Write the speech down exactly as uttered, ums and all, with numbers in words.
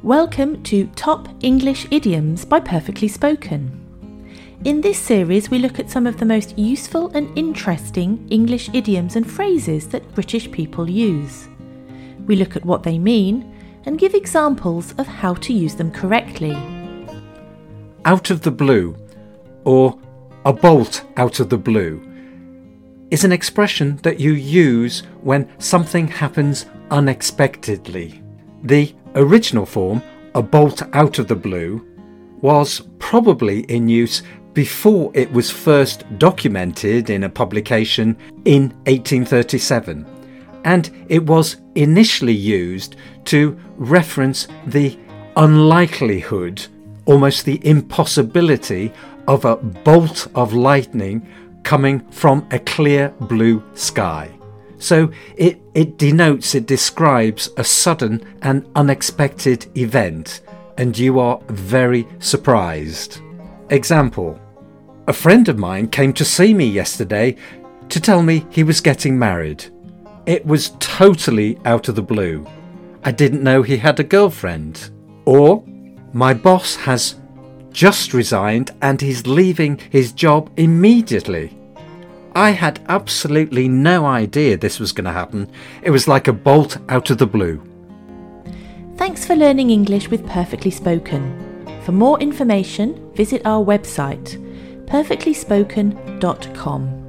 Welcome to Top English Idioms by Perfectly Spoken. In this series, we look at some of the most useful and interesting English idioms and phrases that British people use. We look at what they mean and give examples of how to use them correctly. Out of the blue, or a bolt out of the blue, is an expression that you use when something happens unexpectedly. The original form, a bolt out of the blue, was probably in use before it was first documented in a publication in eighteen thirty-seven, and it was initially used to reference the unlikelihood, almost the impossibility, of a bolt of lightning coming from a clear blue sky. So it, it denotes, it describes a sudden and unexpected event, and you are very surprised. Example: a friend of mine came to see me yesterday to tell me he was getting married. It was totally out of the blue. I didn't know he had a girlfriend. Or, my boss has just resigned and he's leaving his job immediately. I had absolutely no idea this was going to happen. It was like a bolt out of the blue. Thanks for learning English with Perfectly Spoken. For more information, visit our website perfectly spoken dot com.